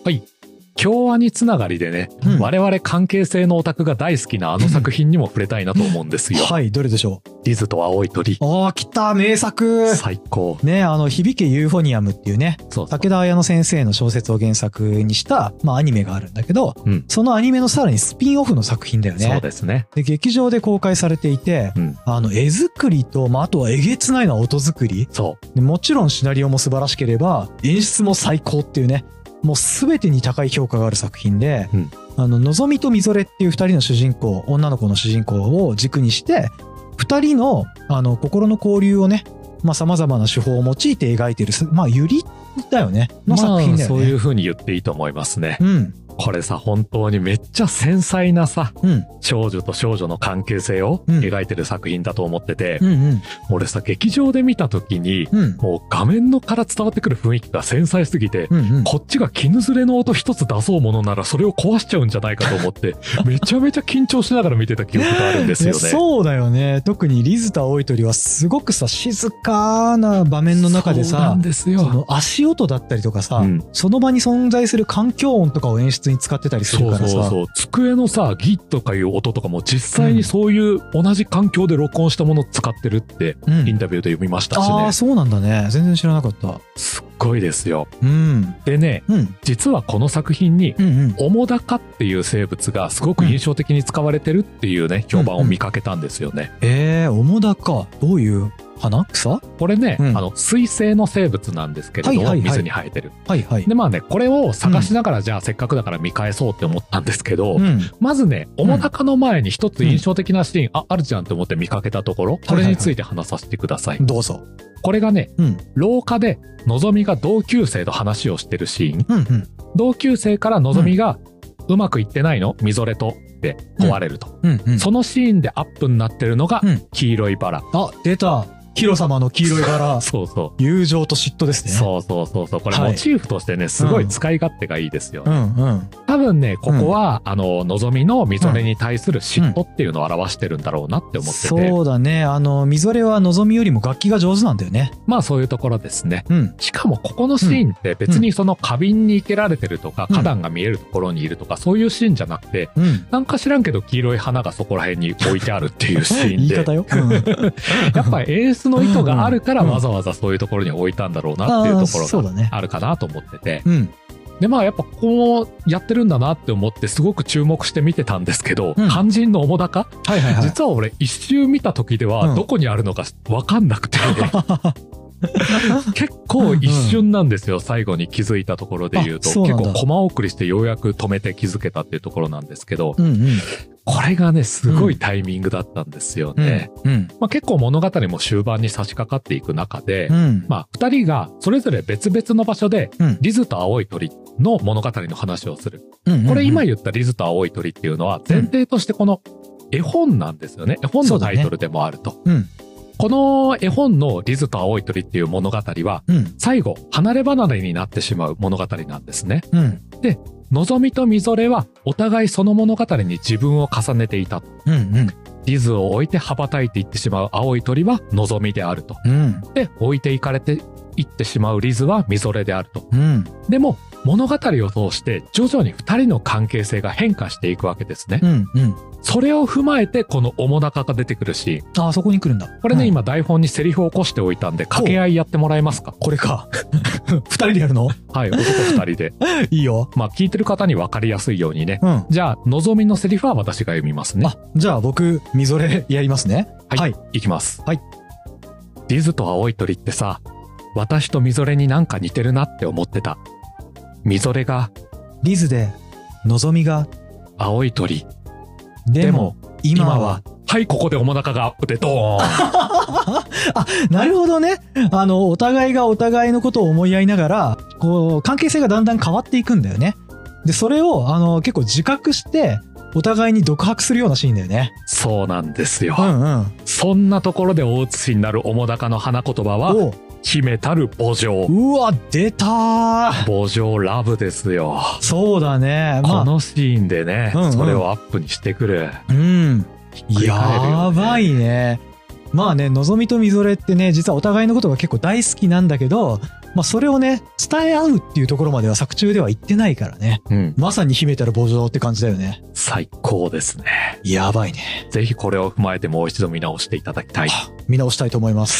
はい。京アニつながりでね、我々関係性のオタクが大好きなあの作品にも触れたいなと思うんですよ。 はい、どれでしょう。 リズと青い鳥。 ああ、来た、名作。 最高。 ね、響けユーフォニアムっていうね、武田綾乃先生の小説を原作にした、アニメがあるんだけど、そのアニメのさらにスピンオフの作品だよね。 そうですね。 で、劇場で公開されていて、絵作りと、あとはえげつないのは音作り。でもちろんシナリオも素晴らしければ、演出も最高っていうね、もう全てに高い評価がある作品で、のぞみとみぞれっていう二人の主人公、女の子の主人公を軸にして、二人の、心の交流をね、様々な手法を用いて描いている、ユリだよね、の作品だよね。 そういう風に言っていいと思いますね。これさ、本当にめっちゃ繊細なさ、少女と少女の関係性を描いてる作品だと思ってて、俺さ、劇場で見た時に、もう画面のから伝わってくる雰囲気が繊細すぎて、こっちが絹ずれの音一つ出そうものならそれを壊しちゃうんじゃないかと思って、めちゃめちゃ緊張しながら見てた記憶があるんですよね。 そうだよね。特にリズと青い鳥はすごくさ、静かな場面の中でさ、 そうなんですよ。 その足音だったりとかさ、その場に存在する環境音とかを演出に使ってたりするからさ、 机のさ、ギッとかいう音とかも実際にそういう同じ環境で録音したものを使ってるって、インタビューで読みましたしね。 ああ、そうなんだね。全然知らなかった。 すっごいですよ。でね、実はこの作品に、オモダカっていう生物がすごく印象的に使われてるっていうね、評判を見かけたんですよね。 オモダカ、どういう花草？ これね、水生の生物なんですけれども、水に生えてる。で、これを探しながら、じゃあせっかくだから見返そうって思ったんですけど、まずね、オモダカの前に一つ印象的なシーン、あるじゃんって思って見かけたところ、これについて話させてください。 どうぞ。 これがね、廊下でのぞみが同級生と話をしてるシーン。同級生からのぞみが、うまくいってないの？みぞれとって問われると。そのシーンでアップになってるのが、黄色いバラ。 あ、出た。ヒロ様の黄色いバラ。 そうそう。 友情と嫉妬ですね。 そう。これモチーフとしてね、すごい使い勝手がいいですよね。多分ね、ここは、のぞみのみぞれに対する嫉妬っていうのを表してるんだろうなって思ってて。 そうだね。みぞれはのぞみよりも楽器が上手なんだよね。 そういうところですね。しかもここのシーンって別にその花瓶に生けられてるとか、花壇が見えるところにいるとか、そういうシーンじゃなくて、なんか知らんけど黄色い花がそこら辺に置いてあるっていうシーンで。 言い方よ。 やっぱ演出の意図があるからわざわざそういうところに置いたんだろうなっていうところがあるかなと思ってて。で、やっぱこうやってるんだなって思ってすごく注目して見てたんですけど、肝心のオモダカ？実は俺一周見た時ではどこにあるのかわかんなくて、結構一瞬なんですよ、最後に気づいたところで言うと。結構コマ送りしてようやく止めて気づけたっていうところなんですけど、これがね、すごいタイミングだったんですよね。結構物語も終盤に差し掛かっていく中で、二人がそれぞれ別々の場所で、リズと青い鳥の物語の話をする。これ今言ったリズと青い鳥っていうのは前提としてこの絵本なんですよね。絵本のタイトルでもあると。この絵本のリズと青い鳥っていう物語は、最後、離れ離れになってしまう物語なんですね。で、のぞみとみぞれはお互いその物語に自分を重ねていたと。リズを置いて羽ばたいていってしまう青い鳥はのぞみであると。で、置いていかれていってしまうリズはみぞれであると。でも、物語を通して徐々に二人の関係性が変化していくわけですね。それを踏まえてこのオモダカが出てくるし。 あ、そこに来るんだ。 これね、今台本にセリフを起こしておいたんで掛け合いやってもらえますか？ これか。二人でやるの？ はい、男二人で。 いいよ。 聞いてる方に分かりやすいようにね。じゃあ、のぞみのセリフは私が読みますね。 じゃあ僕、みぞれやりますね。 はい。いきます。リズと青い鳥ってさ、私とみぞれになんか似てるなって思ってた。みぞれがリズで、のぞみが青い鳥。 でも今は、 はい、ここでおもなかがアップでドーン。 なるほどね。お互いがお互いのことを思い合いながら、こう関係性がだんだん変わっていくんだよね。で、それを結構自覚してお互いに独白するようなシーンだよね。 そうなんですよ。そんなところで大写しになるおもだかの花言葉は、秘めたる母情。 うわ、出たー。 母情ラブですよ。 そうだね。 このシーンでね、それをアップにしてくる。 やばいね。のぞみとみぞれってね、実はお互いのことが結構大好きなんだけど、 まあそれをね、伝え合うっていうところまでは作中では言ってないからね。まさに秘めたる慕情って感じだよね。 最高ですね。 やばいね。 ぜひこれを踏まえてもう一度見直していただきたい。 見直したいと思います。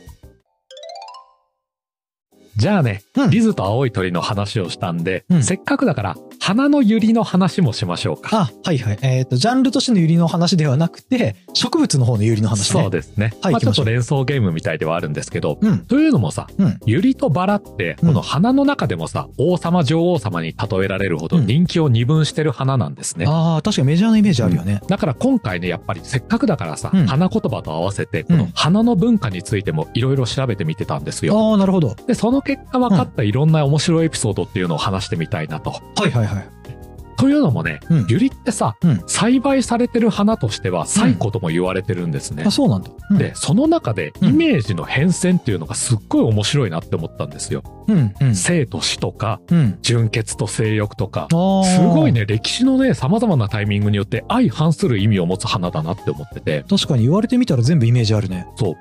じゃあね、リズと青い鳥の話をしたんで、せっかくだから花のユリの話もしましょうか。 はいはい。ジャンルとしてのユリの話ではなくて、植物の方のユリの話ね。 そうですね。はい、ちょっと連想ゲームみたいではあるんですけど、というのもさ、ユリとバラって、この花の中でもさ、王様女王様に例えられるほど人気を二分してる花なんですね。 確かにメジャーなイメージあるよね。 だから今回ね、やっぱりせっかくだからさ、花言葉と合わせて、この花の文化についてもいろいろ調べてみてたんですよ。 なるほど。 で、その結果分かったいろんな面白いエピソードっていうのを話してみたいなと。 はいはいはい。 というのもね、ユリってさ、栽培されてる花としては最古とも言われてるんですね。 そうなんだ。 で、その中でイメージの変遷っていうのがすっごい面白いなって思ったんですよ。生と死とか、純潔と性欲とか、すごいね、歴史のね、様々なタイミングによって相反する意味を持つ花だなって思ってて。 確かに言われてみたら全部イメージあるね。 そう。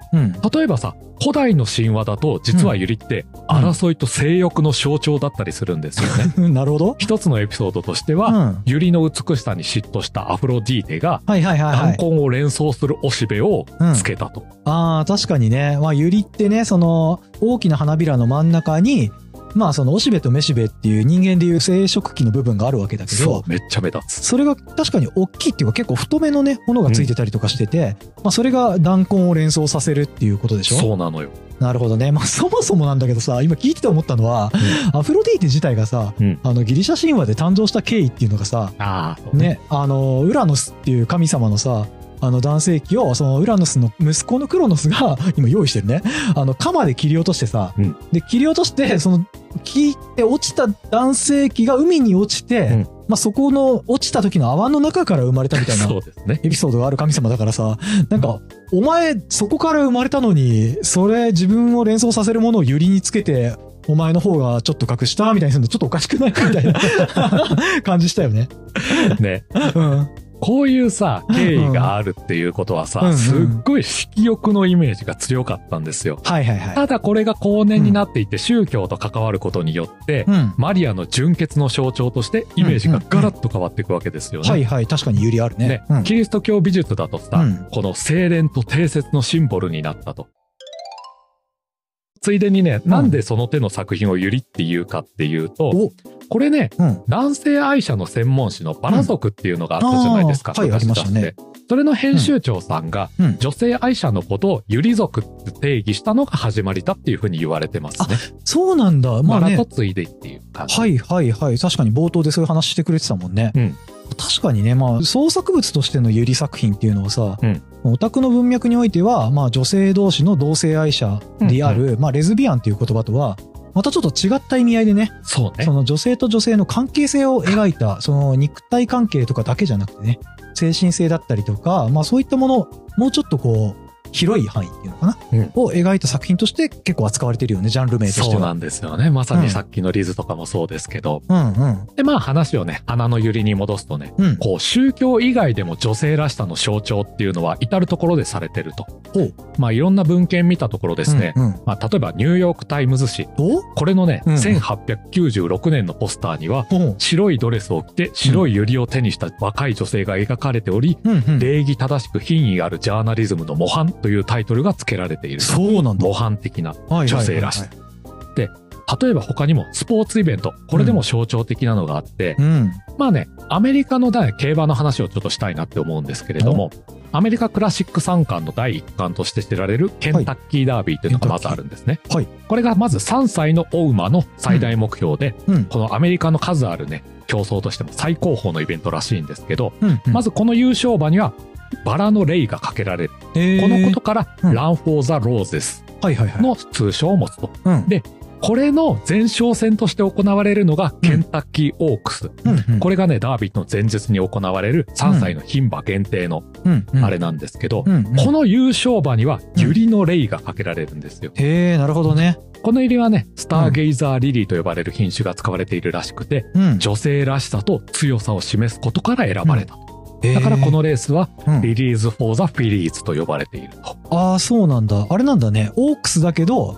例えばさ、古代の神話だと実はユリって争いと性欲の象徴だったりするんですよね。 なるほど。 一つのエピソードとしては、ユリの美しさに嫉妬したアフロディーテが弾痕を連想するおしべをつけたと。 確かにね。ユリってね、その大きな花びらの真ん中にそのおしべとめしべっていう人間でいう生殖器の部分があるわけだけど、 そう、めっちゃ目立つ。 それが確かに大きいっていうか結構太めのね、ものがついてたりとかしてて、それが弾痕を連想させるっていうことでしょ？ そうなのよ。 なるほどね。そもそもなんだけどさ、今聞いてて思ったのは、アフロディーテ自体がさ、ギリシャ神話で誕生した経緯っていうのがさ、ね、ウラノスっていう神様のさ、男性器をそのウラノスの息子のクロノスが今用意してるね。鎌で切り落としてさ、で切り落としてその切って落ちた男性器が海に落ちて、そこの落ちた時の泡の中から生まれたみたいなエピソードがある神様だからさ、なんかお前そこから生まれたのにそれ自分を連想させるものをユリにつけてお前の方がちょっと隠したみたいにするのちょっとおかしくないみたいな感じしたよね。 ね。こういうさ、経緯があるっていうことはさ、すっごい色欲のイメージが強かったんですよ。ただこれが後年になっていって宗教と関わることによって、マリアの純潔の象徴としてイメージがガラッと変わっていくわけですよね。 確かにユリあるね。 キリスト教美術だとさ、この清廉と貞節のシンボルになったと。ついでにね、なんでその手の作品をユリっていうかっていうと、これね、男性愛者の専門誌のバラ族っていうのがあったじゃないですか。 ありましたね。 それの編集長さんが、女性愛者のことをユリ族って定義したのが始まりだっていうふうに言われてますね。 そうなんだ。 バラとついでっていう感じ。 確かに冒頭でそういう話してくれてたもんね。確かにね、創作物としてのユリ作品っていうのはさ、オタクの文脈においては、女性同士の同性愛者である、レズビアンっていう言葉とは、またちょっと違った意味合いでね、その女性と女性の関係性を描いた、その肉体関係とかだけじゃなくてね、精神性だったりとか、そういったもの、もうちょっとこう、広い範囲っていうのかな、を描いた作品として結構扱われてるよね、ジャンル名としては。 そうなんですよね。まさにさっきのリズとかもそうですけど。で、話をね、花のユリに戻すとね、こう、宗教以外でも女性らしさの象徴っていうのは至るところでされてると。いろんな文献見たところですね、例えばニューヨークタイムズ紙。これのね、1896年のポスターには、白いドレスを着て白いユリを手にした若い女性が描かれており、礼儀正しく品位あるジャーナリズムの模範というタイトルが付けられている。 そうなんだ。 模範的な女性らしい。で、例えば他にもスポーツイベント、これでも象徴的なのがあって、アメリカの競馬の話をちょっとしたいなって思うんですけれども、アメリカクラシック三冠の第一冠として知られるケンタッキーダービーというのがまずあるんですね。これがまず3歳のお馬の最大目標で、このアメリカの数あるね、競争としても最高峰のイベントらしいんですけど、まずこの優勝馬にはバラのレイがかけられる。このことから、ラン・フォー・ザ・ローゼスの通称を持つと。で、これの前哨戦として行われるのがケンタッキーオークス。これがね、ダービーの前日に行われる3歳の牝馬限定のあれなんですけど、この優勝馬にはユリのレイがかけられるんですよ。 なるほどね。 このユリはね、スターゲイザーリリーと呼ばれる品種が使われているらしくて、女性らしさと強さを示すことから選ばれたと。だからこのレースは、リリーズ・フォー・ザ・フィリーズと呼ばれていると。 そうなんだ。あれなんだね。オークスだけど、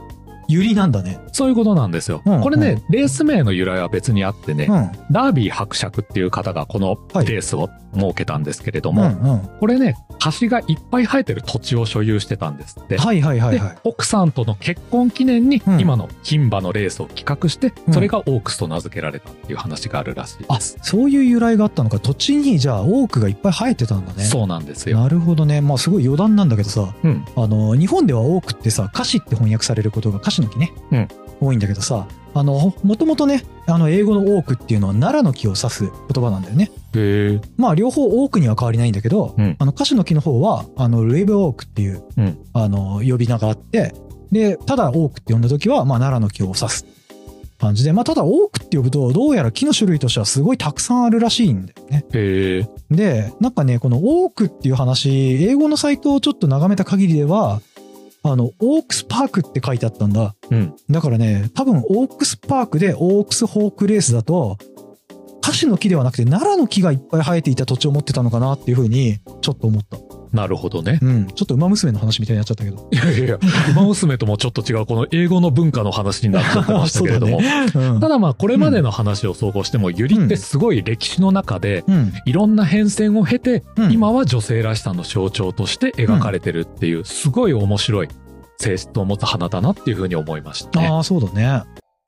ユリなんだね。 そういうことなんですよ。これね、レース名の由来は別にあってね、ダービー伯爵っていう方がこのレースを設けたんですけれども、これね、カシがいっぱい生えてる土地を所有してたんですって。で、奥さんとの結婚記念に今の牝馬のレースを企画して、それがオークスと名付けられたっていう話があるらしいです。 そういう由来があったのか。土地にじゃあオークがいっぱい生えてたんだね。 そうなんですよ。 なるほどね。まあすごい余談なんだけどさ、日本ではオークってさ、カシって翻訳されることがカシの木ね、多いんだけどさ、もともとね、英語のオークっていうのは奈良の木を指す言葉なんだよね。まあ両方オークには変わりないんだけど、カシの木の方はルイブオークっていう、呼び名があって、でただオークって呼んだ時はまあ奈良の木を指す感じで、まあただオークって呼ぶとどうやら木の種類としてはすごいたくさんあるらしいんだよね。でなんかね、このオークっていう話、英語のサイトをちょっと眺めた限りではオークスパークって書いてあったんだ。だからね、多分オークスパークでオークスホークレースだと、カシの木ではなくて奈良の木がいっぱい生えていた土地を持ってたのかなっていうふうにちょっと思った。 なるほどね。 ちょっと馬娘の話みたいになっちゃったけど。 いや馬娘ともちょっと違うこの英語の文化の話になっちゃってましたけれども。ただまあこれまでの話を総合しても、ユリってすごい歴史の中で、いろんな変遷を経て、今は女性らしさの象徴として描かれてるっていう、すごい面白い性質を持つ花だなっていうふうに思いましたね。 ああ、そうだね。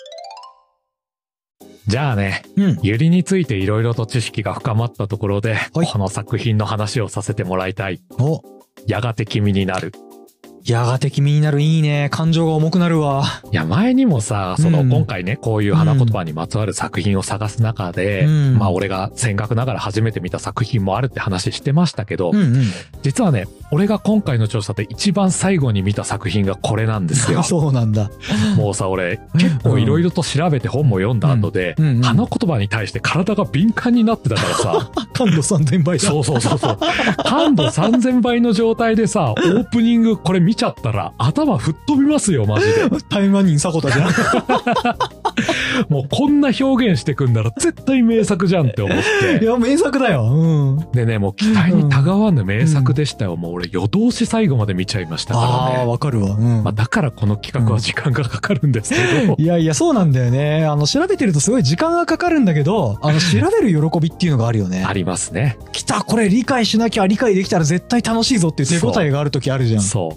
じゃあね、ユリについていろいろと知識が深まったところで、この作品の話をさせてもらいたい。やがて君になる。 やがて君になる、いいね。感情が重くなるわ。 いや、前にもさ、今回ね、こういう花言葉にまつわる作品を探す中で、まあ俺が先駆ながら初めて見た作品もあるって話してましたけど、実はね、俺が今回の調査で一番最後に見た作品がこれなんですよ。 そうなんだ。 もうさ、俺結構いろいろと調べて本も読んだ後で、花言葉に対して体が敏感になってたからさ。 感度3000倍だ。 そう。感度3000倍の状態でさ、オープニングこれ見ちゃったら頭吹っ飛びますよ、マジで。 タイマニンサコタじゃん。 もうこんな表現してくんなら絶対名作じゃんって思って。 いや、名作だよ。 でね、もう期待にたがわぬ名作でしたよ。もう俺夜通し最後まで見ちゃいましたからね。 ああ、わかるわ。 まあだからこの企画は時間がかかるんですけど。 いや、そうなんだよね。調べてるとすごい時間がかかるんだけど、調べる喜びっていうのがあるよね。 ありますね。 来た、これ理解しなきゃ、理解できたら絶対楽しいぞっていう手応えがある時あるじゃん。 そう。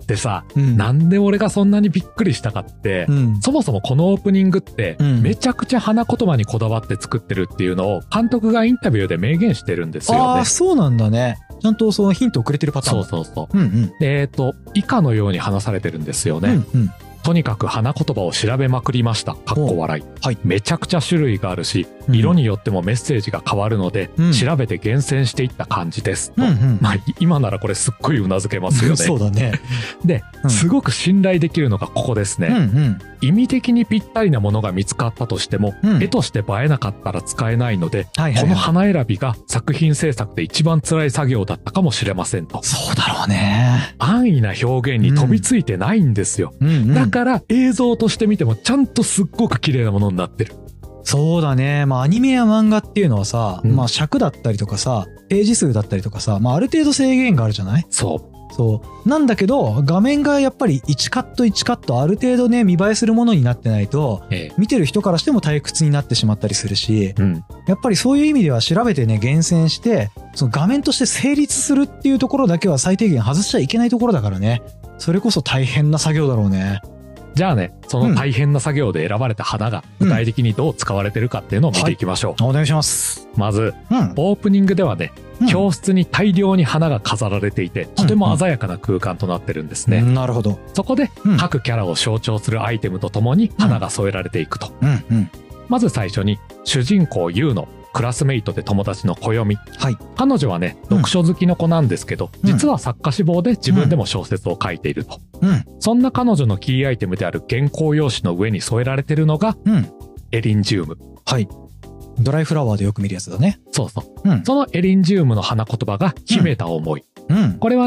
でさ、なんで俺がそんなにびっくりしたかって、そもそもこのオープニングって、めちゃくちゃ花言葉にこだわって作ってるっていうのを監督がインタビューで明言してるんですよね。 ああ、そうなんだね。ちゃんとそのヒントをくれてるパターン。 そう。で、以下のように話されてるんですよね。とにかく花言葉を調べまくりました。かっこ笑い。めちゃくちゃ種類があるし、色によってもメッセージが変わるので、調べて厳選していった感じです。まあ、今ならこれすっごいうなずけますよね。 そうだね。 で、すごく信頼できるのがここですね。意味的にぴったりなものが見つかったとしても、絵として映えなかったら使えないので、この花選びが作品制作で一番辛い作業だったかもしれませんと。 そうだろうね。 安易な表現に飛びついてないんですよ。だから映像として見てもちゃんとすっごく綺麗なものになってる。 そうだね。まあアニメや漫画っていうのはさ、まあ尺だったりとかさ、ページ数だったりとかさ、まあある程度制限があるじゃない？そうなんだけど、画面がやっぱり1カット1カットある程度ね、見栄えするものになってないと、見てる人からしても退屈になってしまったりするし、やっぱりそういう意味では調べてね、厳選してその画面として成立するっていうところだけは最低限外しちゃいけないところだからね。それこそ大変な作業だろうね。 じゃあね、その大変な作業で選ばれた花が具体的にどう使われてるかっていうのを見ていきましょう。 お願いします。 まず、オープニングではね、教室に大量に花が飾られていて、とても鮮やかな空間となってるんですね。 なるほど。 そこで、各キャラを象徴するアイテムとともに花が添えられていくと。まず最初に、主人公ユウのクラスメイトで友達の暦。彼女はね、読書好きの子なんですけど、実は作家志望で自分でも小説を書いていると。そんな彼女のキーアイテムである原稿用紙の上に添えられてるのが、エリンジウム。 ドライフラワーでよく見るやつだね。 そのエリンジウムの花言葉が秘めた思い。これはね、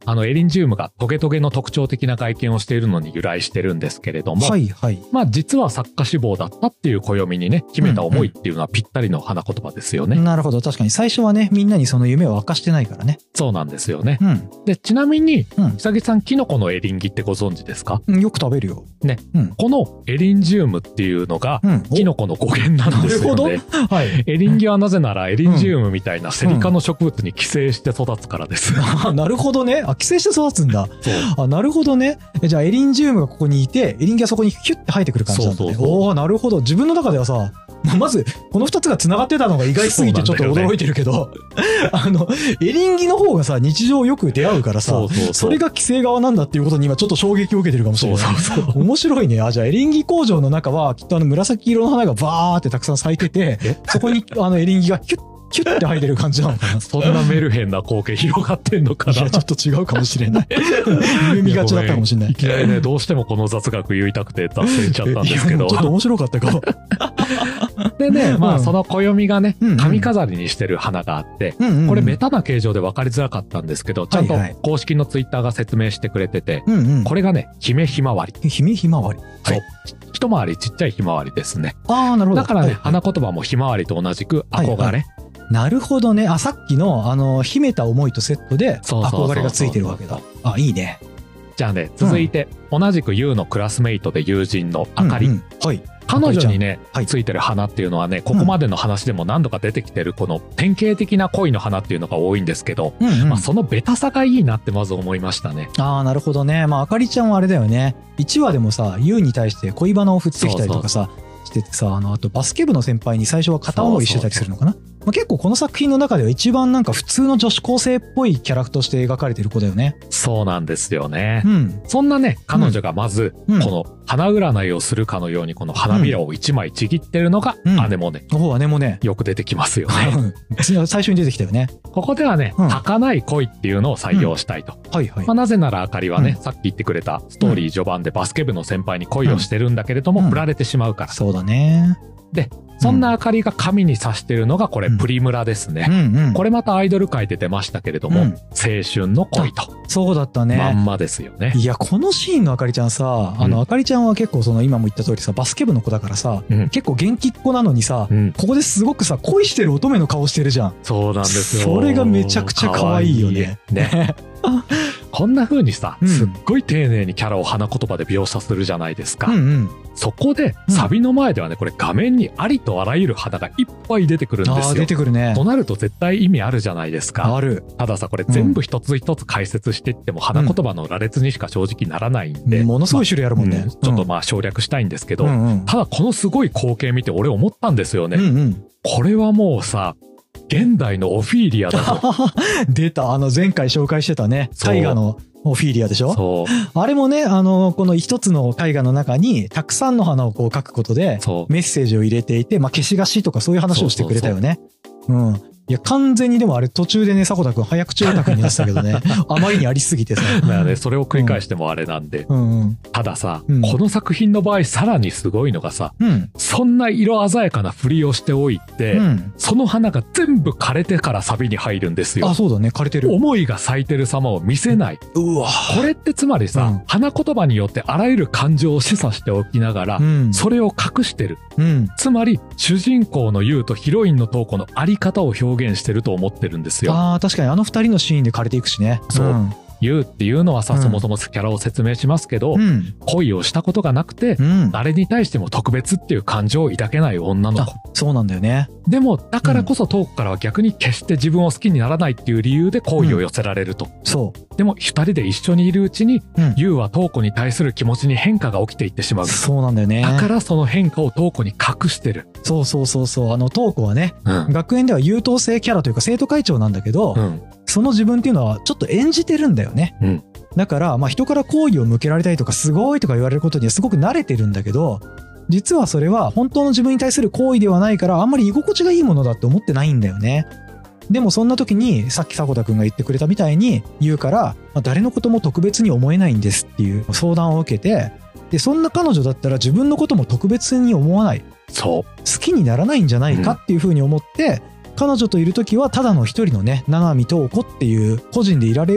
エリンジウムがトゲトゲの特徴的な外見をしているのに由来してるんですけれども、 はいはい。 まあ実は作家志望だったっていう暦にね、秘めた思いっていうのはぴったりの花言葉ですよね。 なるほど。確かに最初はね、みんなにその夢を明かしてないからね。 そうなんですよね。で、ちなみに、久木さん、キノコのエリンギってご存知ですか？ よく食べるよ。 ね。このエリンジウムっていうのが、キノコの語源なんですよね。なるほど。はい。エリンギはなぜならエリンジウムみたいなセリ科の植物に寄生して育つからです。 なるほどね。寄生して育つんだ。そう。なるほどね。じゃあエリンジウムがここにいて、エリンギがそこにヒュッて生えてくる感じなんだね。おー、なるほど。自分の中ではさ、まずこの2つが繋がってたのが意外すぎてちょっと驚いてるけど、エリンギの方がさ、日常よく出会うからさ、それが寄生側なんだっていうことに今ちょっと衝撃を受けてるかもしれない。面白いね。じゃあエリンギ工場の中はきっと紫色の花がバーってたくさん咲いてて、そこにエリンギがキュッて生えてる感じなのかな。 そんなメルヘンな光景広がってんのかな。 いや、ちょっと違うかもしれない。夢見がちだったかもしれない。 いきなりね、どうしてもこの雑学言いたくて脱線しちゃったんですけど。 ちょっと面白かったかも。 でね、まあその暦がね、髪飾りにしてる花があって、これベタな形状で分かりづらかったんですけど、ちゃんと公式のツイッターが説明してくれてて、これがね、姫ひまわり。 姫ひまわり。 そう。一回りちっちゃいひまわりですね。 ああ、なるほど。 だからね、花言葉もひまわりと同じく憧れ。 なるほどね。さっきの秘めた思いとセットで憧れがついてるわけだ。いいね。 じゃあね、続いて、同じく U のクラスメイトで友人のあかり。はい。彼女にね、ついてる花っていうのはね、ここまでの話でも何度か出てきてるこの典型的な恋の花っていうのが多いんですけど、まあそのベタさがいいなってまず思いましたね。 なるほどね。まああかりちゃんはあれだよね。1話でもさ、ユウに対して恋バナを振ってきたりとかさ、しててさ、あとバスケ部の先輩に最初は片思いしてたりするのかな。結構この作品の中では一番なんか普通の女子高生っぽいキャラクターとして描かれてる子だよね。 そうなんですよね。そんなね、彼女がまず、この花占いをするかのようにこの花びらを一枚ちぎってるのがアネモネ。 アネモネ。 よく出てきますよね。 最初に出てきたよね。 ここではね、儚い恋っていうのを採用したいと。なぜならあかりはね、さっき言ってくれたストーリー序盤でバスケ部の先輩に恋をしてるんだけれども、振られてしまうから。 そうだね。 で、そんなあかりが神に指してるのがこれプリムラですね。これまたアイドル界で出ましたけれども、青春の恋と。 そうだったね。 まんまですよね。 いや、このシーンのあかりちゃんさ、あかりちゃんは結構今も言った通りさ、バスケ部の子だからさ、結構元気っ子なのにさ、ここですごくさ、恋してる乙女の顔してるじゃん。 そうなんですよ。 それがめちゃくちゃ可愛いよね。ね。 こんな風にさ、すっごい丁寧にキャラを花言葉で描写するじゃないですか。そこで、サビの前ではね、これ画面にありとあらゆる花がいっぱい出てくるんですよ。 出てくるね。 となると絶対意味あるじゃないですか。 ある。 たださ、これ全部一つ一つ解説していっても花言葉の羅列にしか正直ならないんで。 ものすごい種類あるもんね。 ちょっとまあ省略したいんですけど、ただこのすごい光景見て俺思ったんですよね。これはもうさ、現代のオフィーリアだと。 出た。前回紹介してたね。絵画のオフィーリアでしょ？そう。あれもね、この一つの絵画の中にたくさんの花をこう描くことでメッセージを入れていて、まあ消し菓子とかそういう話をしてくれたよね。いや、完全にでもあれ途中でね、迫田くん早口オタクになってたけどね。あまりにありすぎてさ。 まあね、それを繰り返してもあれなんで。たださ、この作品の場合さらにすごいのがさ、そんな色鮮やかな振りをしておいて、その花が全部枯れてからサビに入るんですよ。 そうだね、枯れてる。 思いが咲いてる様を見せない。 うわ。 これってつまりさ、花言葉によってあらゆる感情を示唆しておきながら、それを隠してる。つまり、主人公のユウとヒロインのトウコのあり方を表現してると思ってるんですよ。 確かに二人のシーンで枯れていくしね。 そう。ユウっていうのはさ、そもそもキャラを説明しますけど、恋をしたことがなくて、誰に対しても特別っていう感情を抱けない女の子。 そうなんだよね。 でも、だからこそトウコからは逆に決して自分を好きにならないっていう理由で好意を寄せられると。 そう。 でも、二人で一緒にいるうちに、ユウはトウコに対する気持ちに変化が起きていってしまう。 そうなんだよね。 だからその変化をトウコに隠してる。 そう。トウコはね、学園では優等生キャラというか生徒会長なんだけど、その自分っていうのはちょっと演じてるんだよね。だから、まあ人から好意を向けられたりとかすごいとか言われることにはすごく慣れてるんだけど、実はそれは本当の自分に対する好意ではないからあんまり居心地がいいものだって思ってないんだよね。でもそんな時にさっき迫田くんが言ってくれたみたいに言うから、誰のことも特別に思えないんですっていう相談を受けて、でそんな彼女だったら自分のことも特別に思わない。 そう。 好きにならないんじゃないかっていうふうに思って、彼女といる時はただの一人のね、七海トウコっていう個人でいられるっ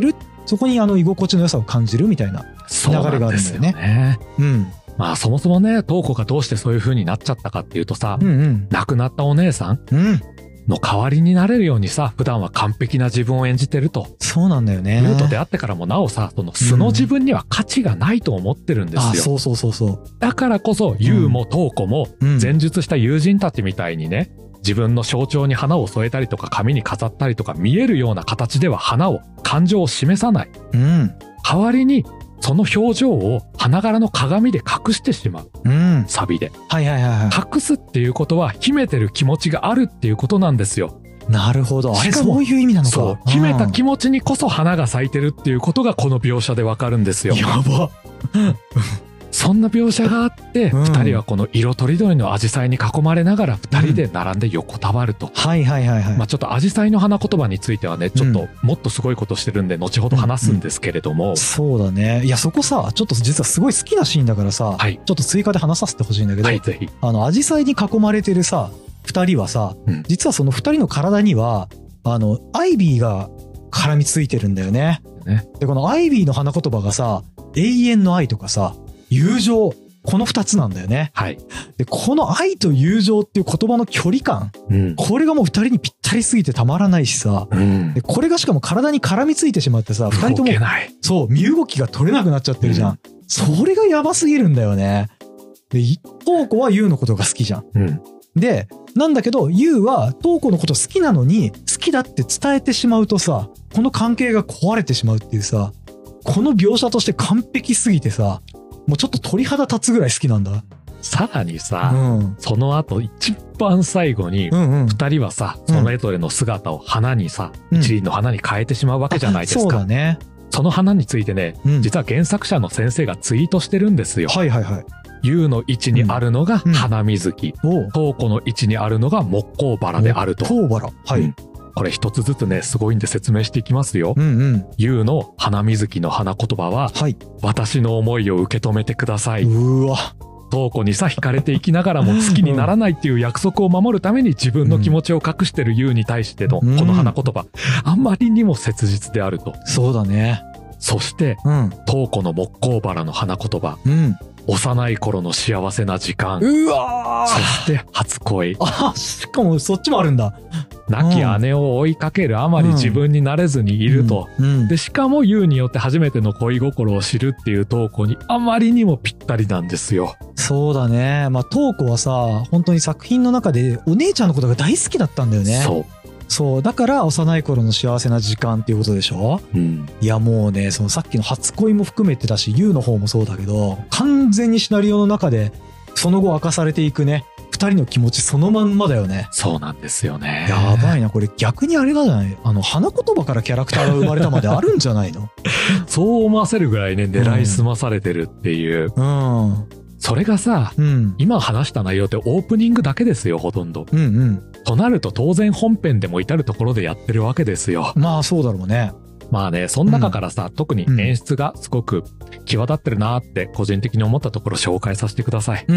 そこに居心地の良さを感じるみたいな流れがあるんだよね。うん。 まあそもそもね、瞳子がどうしてそういう風になっちゃったかっていうとさ、亡くなったお姉さんの代わりになれるようにさ、普段は完璧な自分を演じてると。 そうなんだよね。 ユウと出会ってからもなおさ、その素の自分には価値がないと思ってるんですよ。 そうそうそうそう。 だからこそ、ユウも瞳子も前述した友人たちみたいにね、自分の象徴に花を添えたりとか髪に飾ったりとか見えるような形では感情を示さない。代わりにその表情を花柄の鏡で隠してしまう。サビで。隠すっていうことは秘めてる気持ちがあるっていうことなんですよ。 なるほど。あれそういう意味なのか。そう。 秘めた気持ちにこそ花が咲いてるっていうことがこの描写でわかるんですよ。 やば。 そんな描写があって、二人はこの色とりどりの紫陽花に囲まれながら二人で並んで横たわると。まあちょっと紫陽花の花言葉についてはね、ちょっともっとすごいことしてるんで、後ほど話すんですけれども。 そうだね。いや、そこさ、ちょっと実はすごい好きなシーンだからさ、ちょっと追加で話させてほしいんだけど、 ぜひ。 紫陽花に囲まれてるさ、二人はさ、実はその二人の体には、アイビーが絡みついてるんだよね。で、このアイビーの花言葉がさ、永遠の愛とかさ、友情、この二つなんだよね。で、この愛と友情っていう言葉の距離感、これがもう二人にぴったりすぎてたまらないしさ、でこれがしかも体に絡みついてしまってさ、二人とも、そう、身動きが取れなくなっちゃってるじゃん。それがやばすぎるんだよね。で、瞳子はユウのことが好きじゃん。で、なんだけど、ユウは瞳子のこと好きなのに、好きだって伝えてしまうとさ、この関係が壊れてしまうっていうさ、この描写として完璧すぎてさ、もうちょっと鳥肌立つぐらい好きなんだ。 さらにさ、その後一番最後に、二人はさ、それぞれの姿を花にさ、一輪の花に変えてしまうわけじゃないですか。 そうだね。 その花についてね、実は原作者の先生がツイートしてるんですよ。ユウの位置にあるのが花水木、瞳子の位置にあるのが木工バラであると。これ一つずつね、すごいんで説明していきますよ。ユウの花水木の花言葉は、私の思いを受け止めてください。瞳子にさ、惹かれていきながらも好きにならないっていう約束を守るために自分の気持ちを隠してるユウに対してのこの花言葉、あまりにも切実であると。 そうだね。 そして、瞳子の木工バラの花言葉。幼い頃の幸せな時間。そして初恋。 しかもそっちもあるんだ。 亡き姉を追いかけるあまり自分になれずにいると。で、しかもユウによって初めての恋心を知るっていう瞳子にあまりにもぴったりなんですよ。 そうだね。まあ、瞳子はさ、本当に作品の中でお姉ちゃんのことが大好きだったんだよね。そう。だから幼い頃の幸せな時間っていうことでしょ。いやもうね、そのさっきの初恋も含めてだし、ユウの方もそうだけど、完全にシナリオの中でその後明かされていくね、二人の気持ちそのまんまだよね。 そうなんですよね。 やばいな、これ逆にあれなんじゃない？花言葉からキャラクターが生まれたまであるんじゃないの？ そう思わせるぐらいね、狙い澄まされてるっていう。それがさ、今話した内容ってオープニングだけですよ、ほとんど。となると当然本編でも至るところでやってるわけですよ。 まあそうだろうね。 まあね、その中からさ、特に演出がすごく際立ってるなーって個人的に思ったところ紹介させてください。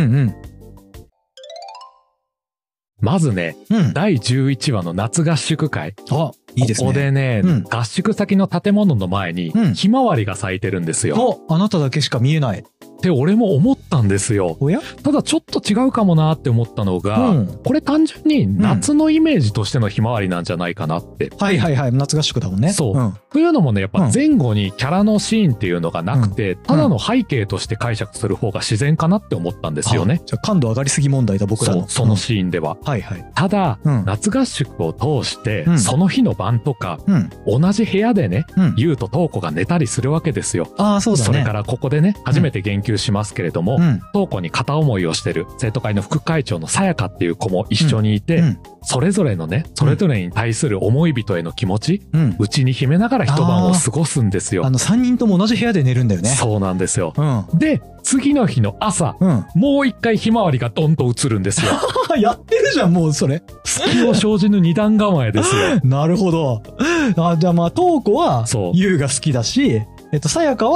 まずね、第11話の夏合宿会。 いいですね。 ここでね、合宿先の建物の前にひまわりが咲いてるんですよ。 あなただけしか見えない。 って俺も思ったんですよ。ただちょっと違うかもなって思ったのが、これ単純に夏のイメージとしてのひまわりなんじゃないかなって。 夏合宿だもんね。 そう。というのもね、やっぱ前後にキャラのシーンっていうのがなくて、ただの背景として解釈する方が自然かなって思ったんですよね。 じゃあ感度上がりすぎ問題だ、僕らの。 そのシーンでは。ただ、夏合宿を通して、その日の晩とか、同じ部屋でね、ユウと瞳子が寝たりするわけですよ。 そうだね。 それからここでね、初めて言及しますけれども、瞳子に片思いをしてる生徒会の副会長のさやかっていう子も一緒にいて、それぞれのね、それぞれに対する思い人への気持ち、内に秘めながら一晩を過ごすんですよ。 3人とも同じ部屋で寝るんだよね。 そうなんですよ。で、次の日の朝、もう一回ひまわりがドンと映るんですよ。 やってるじゃん、もうそれ。 隙を生じぬ二段構えですよ。 なるほど。じゃあまあ、瞳子は、ユウが好きだし、さやかは、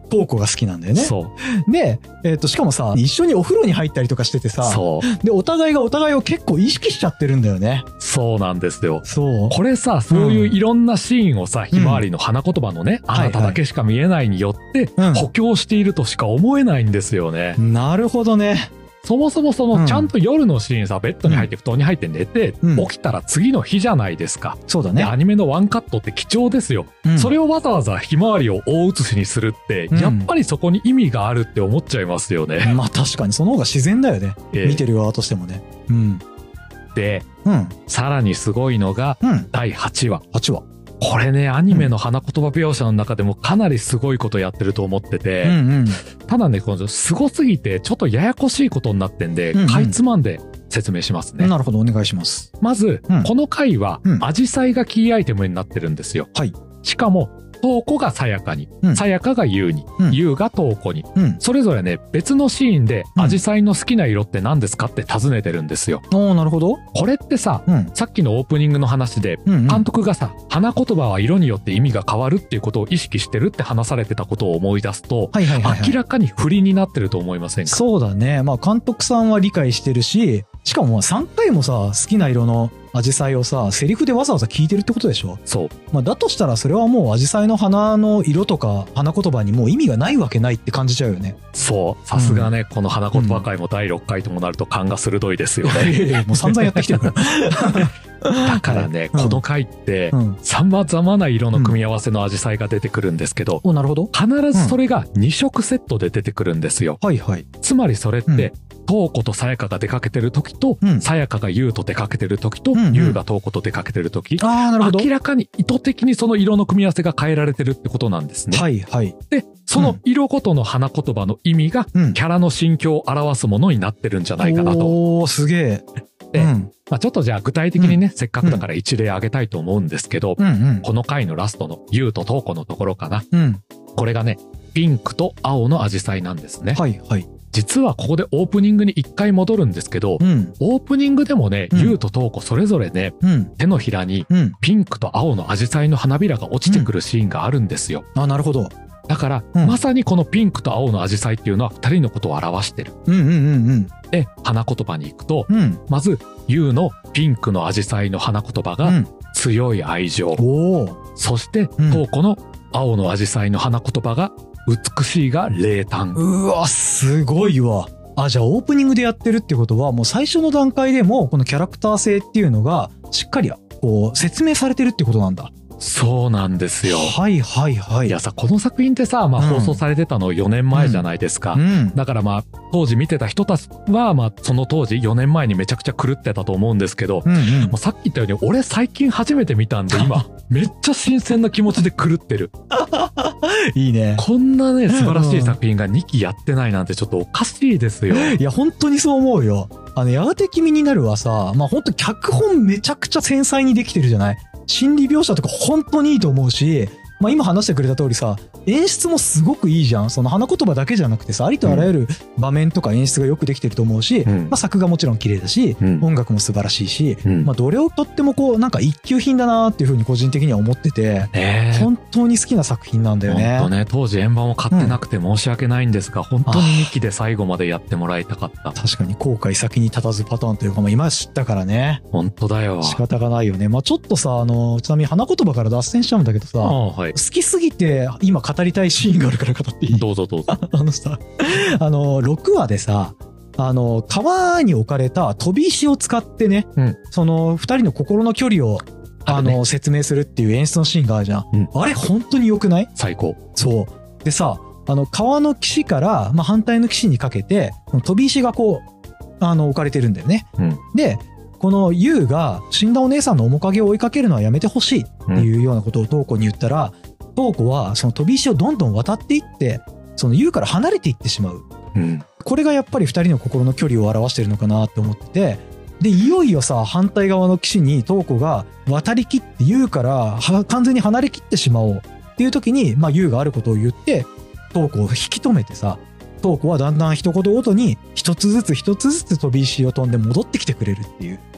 瞳子が好きなんだよね。 そう。 で、しかもさ、一緒にお風呂に入ったりとかしててさ、 そう。 で、お互いがお互いを結構意識しちゃってるんだよね。 そうなんですよ。 そう。 これさ、そういういろんなシーンをさ、ひまわりの花言葉のね、あなただけしか見えないによって、補強しているとしか思えないんですよね。 なるほどね。 そもそもちゃんと夜のシーンさ、ベッドに入って布団に入って寝て、起きたら次の日じゃないですか。 そうだね。 アニメのワンカットって貴重ですよ。それをわざわざひまわりを大写しにするって、やっぱりそこに意味があるって思っちゃいますよね。 まあ確かにその方が自然だよね。見てる側としてもね。 で、さらにすごいのが、第8話。 8話。 これね、アニメの花言葉描写の中でもかなりすごいことやってると思ってて、ただね、このすごすぎてちょっとややこしいことになってんで、かいつまんで説明しますね。 なるほど、お願いします。 まず、この回は、アジサイがキーアイテムになってるんですよ。はい。しかも、瞳子がさやかに、さやかが優に、優が瞳子に、それぞれね、別のシーンで、アジサイの好きな色って何ですかって尋ねてるんですよ。 なるほど。 これってさ、さっきのオープニングの話で、監督がさ、花言葉は色によって意味が変わるっていうことを意識してるって話されてたことを思い出すと、明らかに振りになってると思いませんか？ そうだね。まあ、監督さんは理解してるし、しかも3回もさ、好きな色のアジサイをさ、セリフでわざわざ聞いてるってことでしょ？ そう。 まあ、だとしたらそれはもうアジサイの花の色とか花言葉にもう意味がないわけないって感じちゃうよね。 そう。さすがね、この花言葉会も第6回ともなると勘が鋭いですよね。 もう散々やってきてるから。 だからね、この回って、様々な色の組み合わせのアジサイが出てくるんですけど、 なるほど。 必ずそれが2色セットで出てくるんですよ。 はいはい。 つまりそれって、瞳子とさやかが出かけてる時と、さやかが優と出かけてる時と、優が瞳子と出かけてる時、明らかに意図的にその色の組み合わせが変えられてるってことなんですね。 はいはい。 で、その色ごとの花言葉の意味が、キャラの心境を表すものになってるんじゃないかなと。 すげえ。 で、まあちょっとじゃあ具体的にね、せっかくだから一例挙げたいと思うんですけど、この回のラストの優と瞳子のところかな。これがね、ピンクと青のアジサイなんですね。 はいはい。 実はここでオープニングに一回戻るんですけど、オープニングでもね、優と瞳子それぞれね、手のひらにピンクと青のアジサイの花びらが落ちてくるシーンがあるんですよ。 なるほど。 だから、まさにこのピンクと青のアジサイっていうのは二人のことを表してる。で、花言葉に行くと、まず、優のピンクのアジサイの花言葉が強い愛情。そして、瞳子の青のアジサイの花言葉が美しいが冷淡。 うわ、すごいわ。じゃあオープニングでやってるってことは、もう最初の段階でもこのキャラクター性っていうのがしっかりこう説明されてるってことなんだ。 そうなんですよ。 はいはいはい。 いやさ、この作品ってさ、まあ放送されてたの4年前じゃないですか。だからまあ、当時見てた人たちは、まあその当時4年前にめちゃくちゃ狂ってたと思うんですけど、もうさっき言ったように、俺最近初めて見たんで、今、めっちゃ新鮮な気持ちで狂ってる。 いいね。 こんなね、素晴らしい作品が2期やってないなんてちょっとおかしいですよ。 いや、本当にそう思うよ。やがて君になるはさ、まあ本当脚本めちゃくちゃ繊細にできてるじゃない？心理描写とか本当にいいと思うし、まあ今話してくれた通りさ、演出もすごくいいじゃん。その花言葉だけじゃなくてさ、ありとあらゆる場面とか演出がよくできてると思うし、まあ作画もちろん綺麗だし、音楽も素晴らしいし、まあどれをとってもこうなんか一級品だなっていうふうに個人的には思ってて、本当に好きな作品なんだよね。 本当ね、当時円盤を買ってなくて申し訳ないんですが、本当に2期で最後までやってもらいたかった。 確かに後悔先に立たずパターンというか、まあ今知ったからね。 本当だよ。 仕方がないよね。まあちょっとさ、ちなみに花言葉から脱線しちゃうんだけどさ、好きすぎて今語りたいシーンがあるから語っていい？ どうぞどうぞ。 さ、6話でさ、川に置かれた飛び石を使ってね、その2人の心の距離を説明するっていう演出のシーンがあるじゃん。あれ本当に良くない？ 最高。 そうでさ、川の岸から、まあ、反対の岸にかけて飛び石がこう置かれてるんだよね。でこの優が死んだお姉さんの面影を追いかけるのはやめてほしいっていうようなことを瞳子に言ったら、瞳子はその飛び石をどんどん渡っていってその優から離れていってしまう。これがやっぱり2人の心の距離を表してるのかなって思ってて、でいよいよさ反対側の岸に瞳子が渡りきって優から完全に離れきってしまおうっていう時に、まあ優があることを言って瞳子を引き止めてさ、瞳子はだんだん一言ごとに一つずつ飛び石を飛んで戻ってきてくれるっていう。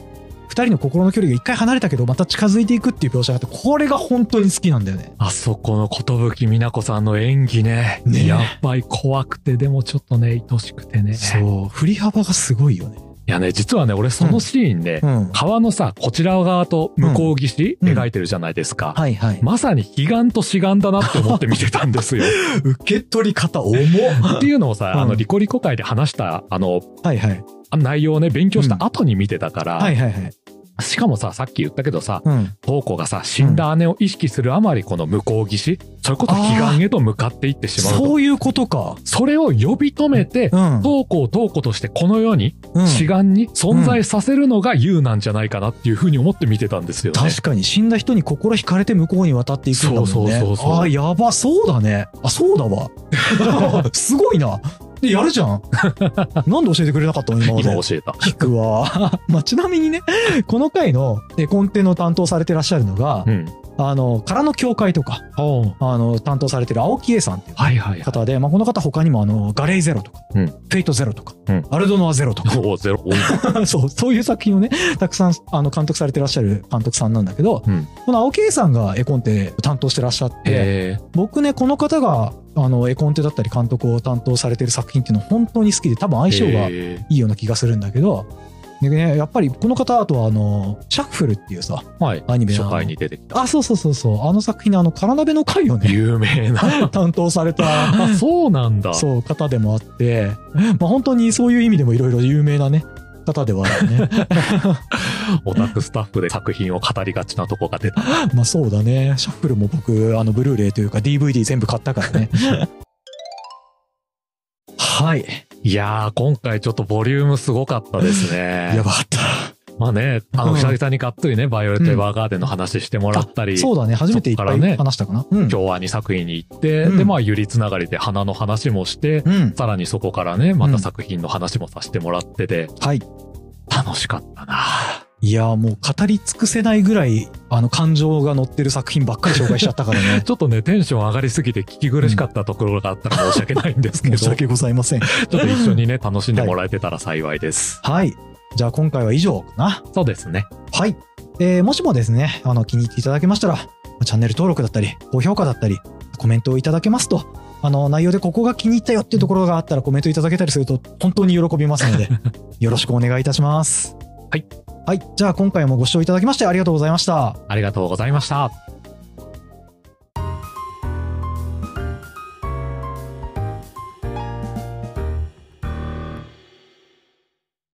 二人の心の距離が一回離れたけどまた近づいていくっていう描写があって、これが本当に好きなんだよね。 あそこの寿美奈子さんの演技ね。やっぱり怖くて、でもちょっとね、愛しくてね。 そう、振り幅がすごいよね。 いやね、実はね、俺そのシーンね、川のさ、こちら側と向こう岸、描いてるじゃないですか。 はいはい。 まさに彼岸と志願だなって思って見てたんですよ。 受け取り方重っっていうのをさ、リコリコ会で話した、 はいはい。 内容をね、勉強した後に見てたから、 はいはいはい。 しかもさ、さっき言ったけどさ、東子がさ、死んだ姉を意識するあまり、この向こう岸、それこそ彼岸へと向かっていってしまうと。 そういうことか。 それを呼び止めて、東子を東子としてこの世に、志願に存在させるのが優なんじゃないかなっていうふうに思って見てたんですよね。 確かに死んだ人に心惹かれて向こうに渡っていくんだもんね。そう。あ、やば、そうだね。あ、そうだわ。すごいな。で、やるじゃん。なんで教えてくれなかったの今まで。 今教えた。 聞くわ。まあ、ちなみにね、この回の絵コンテの担当されてらっしゃるのが、空の教会とか、担当されてる青木 A さんっていう方で、まあ、この方他にもガレイゼロとか、フェイトゼロとか、アルドノアゼロとか。 ゼロ。 そういう作品をね、たくさん監督されてらっしゃる監督さんなんだけど、この青木 A さんが絵コンテ担当してらっしゃって、僕ね、この方が絵コンテだったり監督を担当されてる作品っていうのは本当に好きで、多分相性がいいような気がするんだけど、でね、やっぱりこの方、あとはシャッフルっていうさ、アニメの初回に出てきた。 あ、そう。あの作品のカラナベの回をね、 有名な担当された。 あ、そうなんだ。 そう、方でもあって、まあ本当にそういう意味でもいろいろ有名なね、方ではあるね。 オタクスタッフで作品を語りがちなとこが出た。 まあそうだね。シャッフルも僕、ブルーレイというか DVD 全部買ったからね。はい。 いやー、今回ちょっとボリュームすごかったですね。 やばかった。 まあね、久々にがっつりね、バイオレット・エヴァーガーデンの話してもらったり。 そうだね、初めていっぱい話したかな。 京アニ作品に行って、で、まあ、ゆりつながりで花の話もして、さらにそこからね、また作品の話もさせてもらってて、 はい。 楽しかったな。 いやもう語り尽くせないぐらい感情が乗ってる作品ばっかり紹介しちゃったからね。 ちょっとねテンション上がりすぎて聞き苦しかったところがあったら申し訳ないんですけど、 申し訳ございません。ちょっと一緒にね楽しんでもらえてたら幸いです。 はい。じゃあ今回は以上かな。 そうですね。 はい。もしもですね気に入っていただけましたらチャンネル登録だったり高評価だったりコメントをいただけますと、内容でここが気に入ったよっていうところがあったらコメントいただけたりすると本当に喜びますのでよろしくお願いいたします。 はい。 はい。じゃあ今回もご視聴いただきましてありがとうございました。 ありがとうございました。